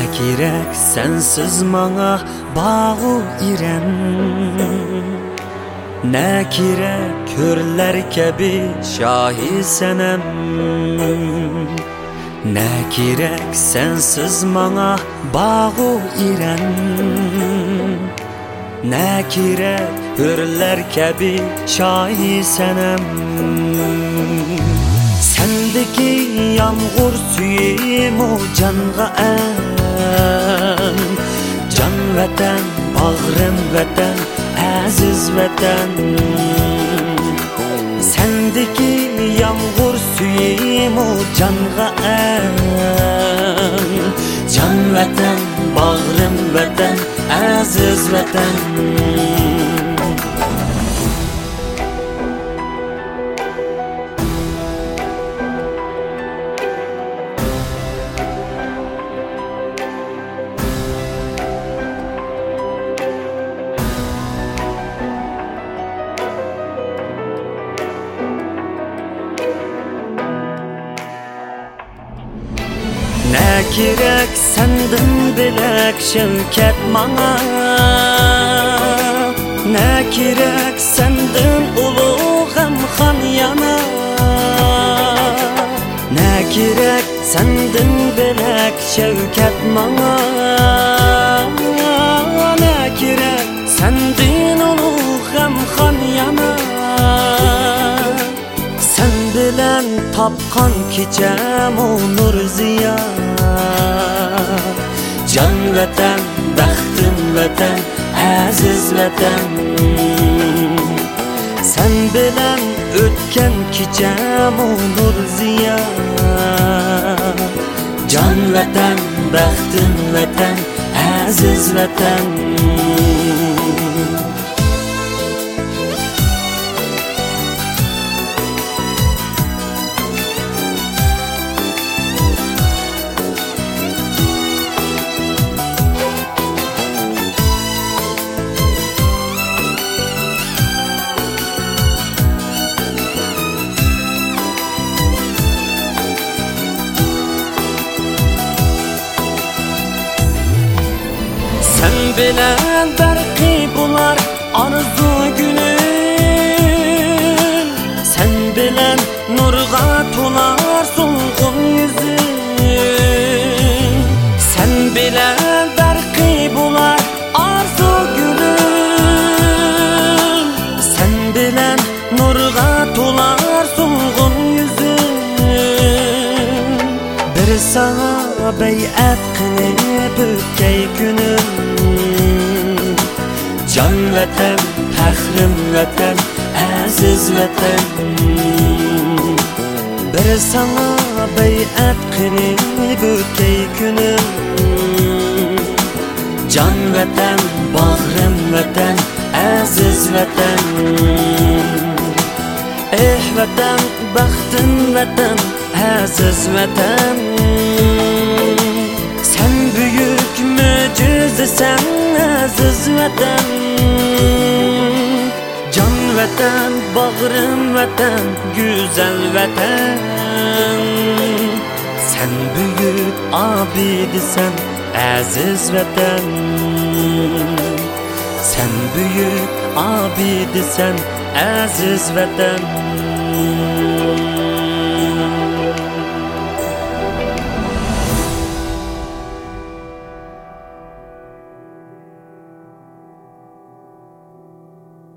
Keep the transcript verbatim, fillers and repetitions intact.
kerak sensiz manga bağu irem. Ne kerak körler kabi şahi senem. Ne kerak sensiz manga bağu irem. Ne kerak körler kabi şahi senem. Sendeki yağmur suyum o canğa en. Can vatan, bağrım vatan, aziz vatan. Sendeki yağmur suyum o canğa en. Can vatan, bağrım vatan, aziz vatan. Ne kerak senden bilek şevket mana. Ne kerak senden ulug' g'amxon yana. Ne kerak senden bilek şevket mana. Ne kerak senden ulug' g'amxon yana. Sen bilen tapkan kecem o nur ziya. Can vatan, baxtim vatan, aziz vatan. Sen bilen ötken kecem o nur ziya. Can vatan, baxtim vatan, aziz vatan. Sen bilen berqi bular arzu gülüm. Sen bilen nurga tolar solgun yüzüm. Sen bilen berqi bular arzu gülüm. Sen bilen nurga tolar solgun yüzüm. Bir sana beyat qilib o'tkay kunim. Can vatan, faxrim vatan, aziz vatan. Bir sana beyat qilib o'tkay kunim. Can vatan, bağrım vatan, aziz vatan. Eh vatan, baxtim vatan, aziz vatan. Sen büyük mucizesen aziz vatan. Can vatan, bağrım vatan, güzel vatan. Sen büyük abidisen aziz vatan. Sen büyük abidisen aziz vatan.